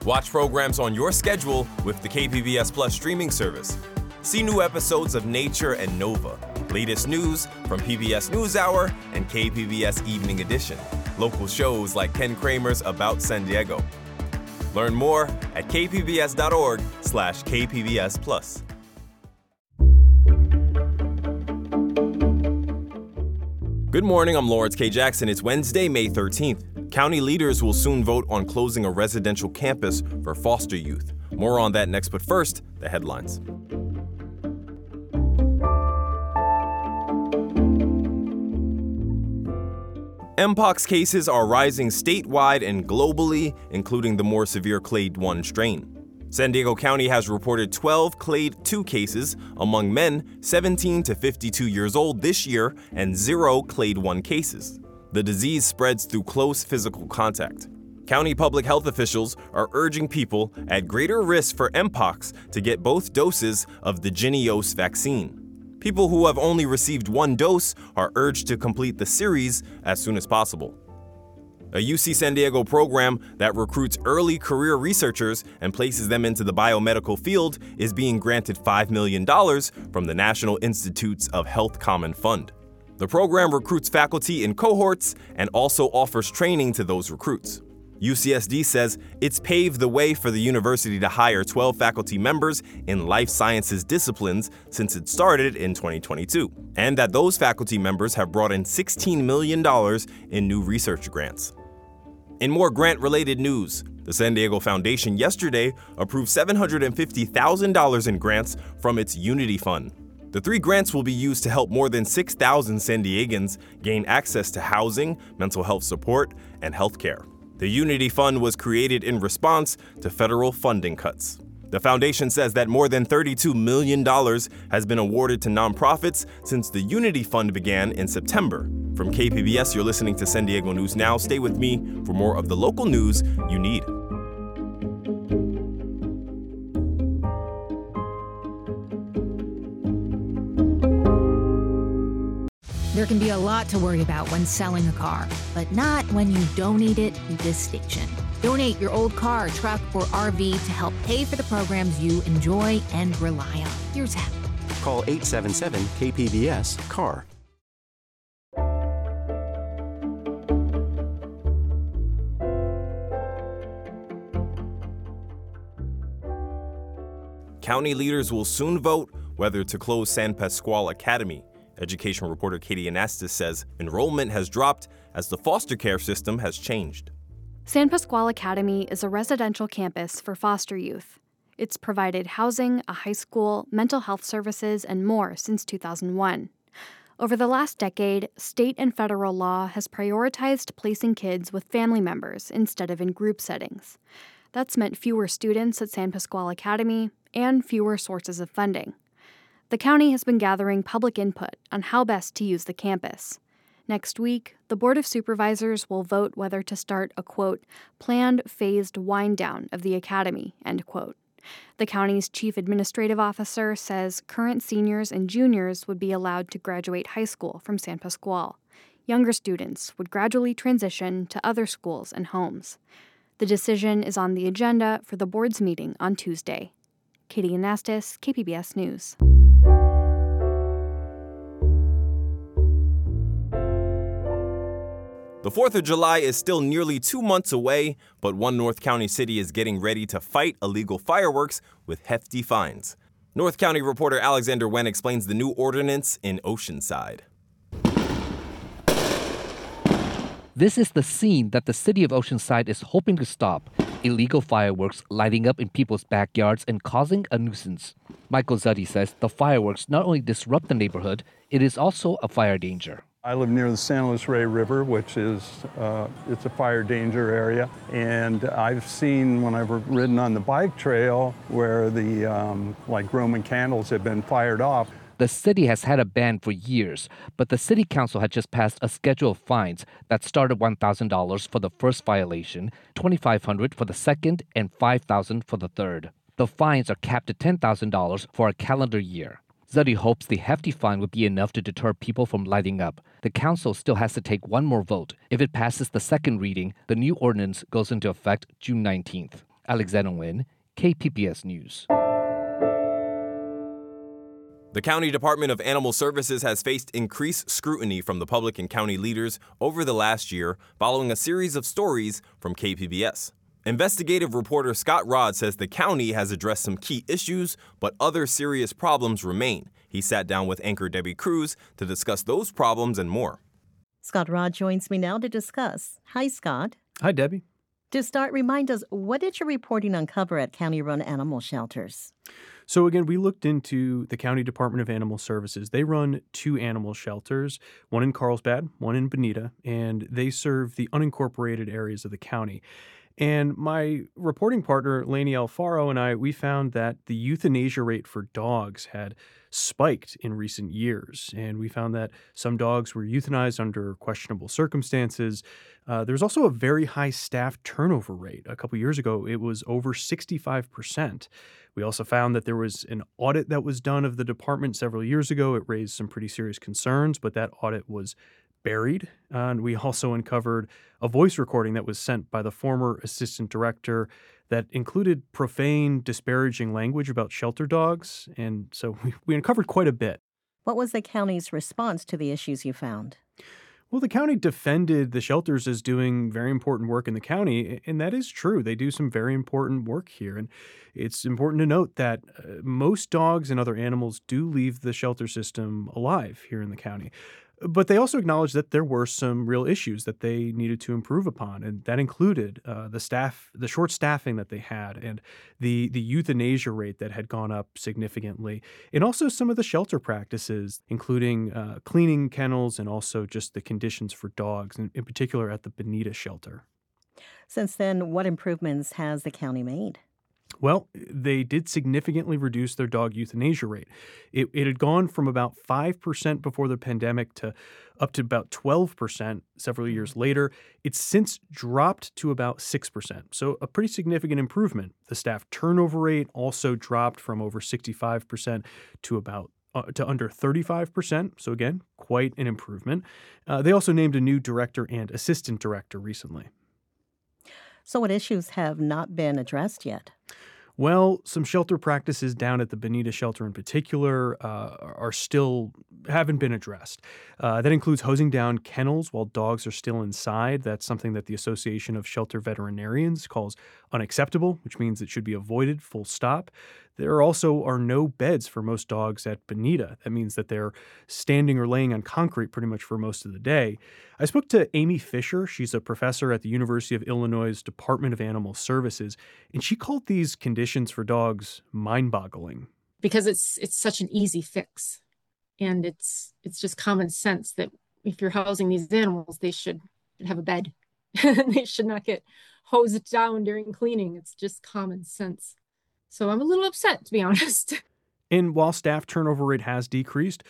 Watch programs on your schedule with the KPBS Plus streaming service. See new episodes of Nature and Nova, latest news from PBS NewsHour and KPBS Evening Edition, local shows like Ken Kramer's About San Diego. Learn more at kpbs.org/KPBS Plus. Good morning, I'm Lawrence K. Jackson. It's Wednesday, May 13th. County leaders will soon vote on closing a residential campus for foster youth. More on that next, but first, the headlines. Mpox cases are rising statewide and globally, including the more severe Clade 1 strain. San Diego County has reported 12 Clade 2 cases among men 17 to 52 years old this year and 0 Clade 1 cases. The disease spreads through close physical contact. County public health officials are urging people at greater risk for Mpox to get both doses of the JYNNEOS vaccine. People who have only received one dose are urged to complete the series as soon as possible. A UC San Diego program that recruits early career researchers and places them into the biomedical field is being granted $5 million from the National Institutes of Health Common Fund. The program recruits faculty in cohorts and also offers training to those recruits. UCSD says it's paved the way for the university to hire 12 faculty members in life sciences disciplines since it started in 2022, and that those faculty members have brought in $16 million in new research grants. In more grant-related news, the San Diego Foundation yesterday approved $750,000 in grants from its Unity Fund. The 3 grants will be used to help more than 6,000 San Diegans gain access to housing, mental health support, and healthcare. The Unity Fund was created in response to federal funding cuts. The foundation says that more than $32 million has been awarded to nonprofits since the Unity Fund began in September. From KPBS, you're listening to San Diego News Now. Stay with me for more of the local news you need. There can be a lot to worry about when selling a car, but not when you donate it to this station. Donate your old car, truck, or RV to help pay for the programs you enjoy and rely on. Here's how. Call 877-KPBS-CAR. County leaders will soon vote whether to close San Pasqual Academy. Education reporter Katie Anastas says enrollment has dropped as the foster care system has changed. San Pasqual Academy is a residential campus for foster youth. It's provided housing, a high school, mental health services, and more since 2001. Over the last decade, state and federal law has prioritized placing kids with family members instead of in group settings. That's meant fewer students at San Pasqual Academy and fewer sources of funding. The county has been gathering public input on how best to use the campus. Next week, the Board of Supervisors will vote whether to start a, quote, planned phased wind-down of the academy, end quote. The county's chief administrative officer says current seniors and juniors would be allowed to graduate high school from San Pasqual. Younger students would gradually transition to other schools and homes. The decision is on the agenda for the board's meeting on Tuesday. Katie Anastas, KPBS News. The 4th of July is still nearly 2 months away, but one North County city is getting ready to fight illegal fireworks with hefty fines. North County reporter Alexander Wen explains the new ordinance in Oceanside. This is the scene that the city of Oceanside is hoping to stop. Illegal fireworks lighting up in people's backyards and causing a nuisance. Michael Zuddy says the fireworks not only disrupt the neighborhood, it is also a fire danger. I live near the San Luis Rey River, which is it's a fire danger area. And I've seen when I've ridden on the bike trail where the like Roman candles have been fired off. The city has had a ban for years, but the city council had just passed a schedule of fines that start at $1,000 for the first violation, $2,500 for the second, and $5,000 for the third. The fines are capped at $10,000 for a calendar year. Zuddy hopes the hefty fine would be enough to deter people from lighting up. The council still has to take one more vote. If it passes the second reading, the new ordinance goes into effect June 19th. Alexander Nguyen, KPBS News. The County Department of Animal Services has faced increased scrutiny from the public and county leaders over the last year following a series of stories from KPBS. Investigative reporter Scott Rodd says the county has addressed some key issues, but other serious problems remain. He sat down with anchor Debbie Cruz to discuss those problems and more. Scott Rodd joins me now to discuss. Hi, Scott. Hi, Debbie. To start, remind us, what did your reporting uncover at county-run animal shelters? So again, we looked into the County Department of Animal Services. They run 2 animal shelters, one in Carlsbad, one in Bonita, and they serve the unincorporated areas of the county. And my reporting partner, Lainey Alfaro, and we found that the euthanasia rate for dogs had spiked in recent years. And we found that some dogs were euthanized under questionable circumstances. There's also a very high staff turnover rate. A couple years ago, it was over 65%. We also found that there was an audit that was done of the department several years ago. It raised some pretty serious concerns, but that audit was buried. And we also uncovered a voice recording that was sent by the former assistant director that included profane, disparaging language about shelter dogs. And so we uncovered quite a bit. What was the county's response to the issues you found? Well, the county defended the shelters as doing very important work in the county, and that is true. They do some very important work here. And it's important to note that most dogs and other animals do leave the shelter system alive here in the county. But they also acknowledged that there were some real issues that they needed to improve upon, and that included the short staffing that they had, and the euthanasia rate that had gone up significantly, and also some of the shelter practices, including cleaning kennels and also just the conditions for dogs, in particular at the Bonita shelter. Since then, what improvements has the county made? Well, they did significantly reduce their dog euthanasia rate. It had gone from about 5% before the pandemic to up to about 12% several years later. It's since dropped to about 6%, so a pretty significant improvement. The staff turnover rate also dropped from over 65% to under 35%, so again, quite an improvement. They also named a new director and assistant director recently. So what issues have not been addressed yet? Well, some shelter practices down at the Bonita shelter in particular haven't been addressed. That includes hosing down kennels while dogs are still inside. That's something that the Association of Shelter Veterinarians calls unacceptable, which means it should be avoided, full stop. There also are no beds for most dogs at Bonita. That means that they're standing or laying on concrete pretty much for most of the day. I spoke to Amy Fisher. She's a professor at the University of Illinois' Department of Animal Services, and she called these conditions for dogs mind-boggling. Because it's such an easy fix. And it's just common sense that if you're housing these animals, they should have a bed. They should not get hosed down during cleaning. It's just common sense. So I'm a little upset, to be honest. And while staff turnover rate has decreased,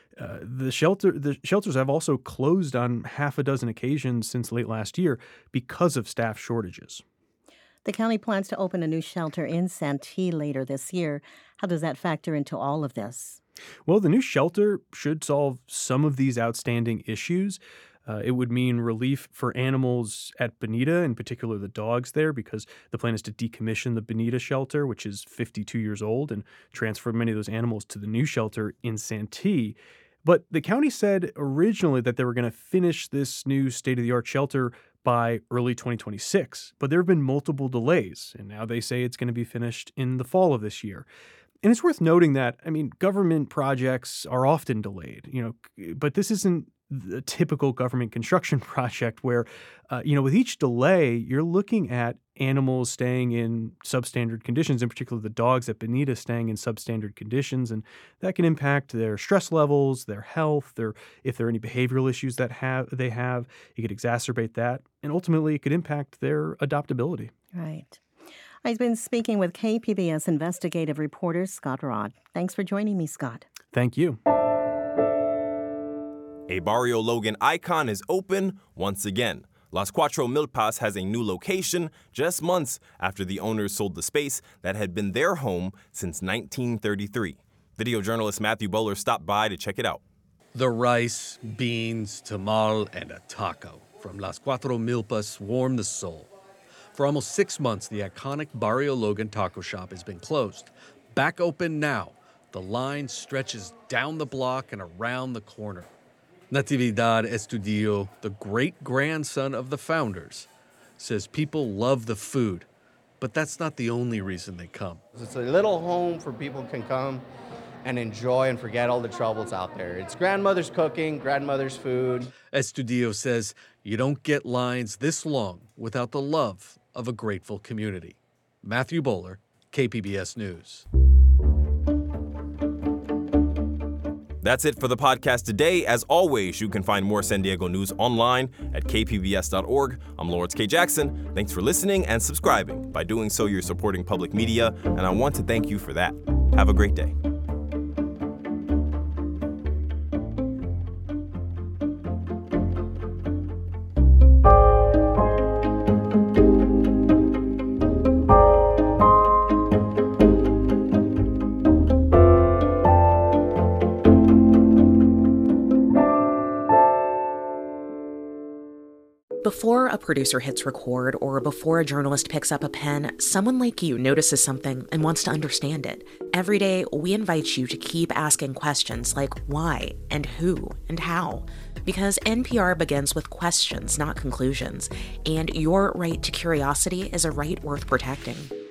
the shelters have also closed on half a dozen occasions since late last year because of staff shortages. The county plans to open a new shelter in Santee later this year. How does that factor into all of this? Well, the new shelter should solve some of these outstanding issues. It would mean relief for animals at Bonita, in particular the dogs there, because the plan is to decommission the Bonita shelter, which is 52 years old, and transfer many of those animals to the new shelter in Santee. But the county said originally that they were going to finish this new state-of-the-art shelter by early 2026. But there have been multiple delays, and now they say it's going to be finished in the fall of this year. And it's worth noting that, government projects are often delayed, but this isn't a typical government construction project where, with each delay, you're looking at animals staying in substandard conditions, in particular the dogs at Bonita staying in substandard conditions, and that can impact their stress levels, their health, if there are any behavioral issues that they have, it could exacerbate that, and ultimately it could impact their adoptability. Right. I've been speaking with KPBS investigative reporter Scott Rodd. Thanks for joining me, Scott. Thank you. A Barrio Logan icon is open once again. Las Cuatro Milpas has a new location just months after the owners sold the space that had been their home since 1933. Video journalist Matthew Bowler stopped by to check it out. The rice, beans, tamal, and a taco from Las Cuatro Milpas warm the soul. For almost 6 months, the iconic Barrio Logan taco shop has been closed. Back open now, the line stretches down the block and around the corner. Natividad Estudillo, the great-grandson of the founders, says people love the food, but that's not the only reason they come. It's a little home for people can come and enjoy and forget all the troubles out there. It's grandmother's cooking, grandmother's food. Estudillo says you don't get lines this long without the love of a grateful community. Matthew Bowler, KPBS News. That's it for the podcast today. As always, you can find more San Diego news online at kpbs.org. I'm Lawrence K. Jackson. Thanks for listening and subscribing. By doing so, you're supporting public media, and I want to thank you for that. Have a great day. Before a producer hits record or before a journalist picks up a pen, someone like you notices something and wants to understand it. Every day, we invite you to keep asking questions like why and who and how. Because NPR begins with questions, not conclusions. And your right to curiosity is a right worth protecting.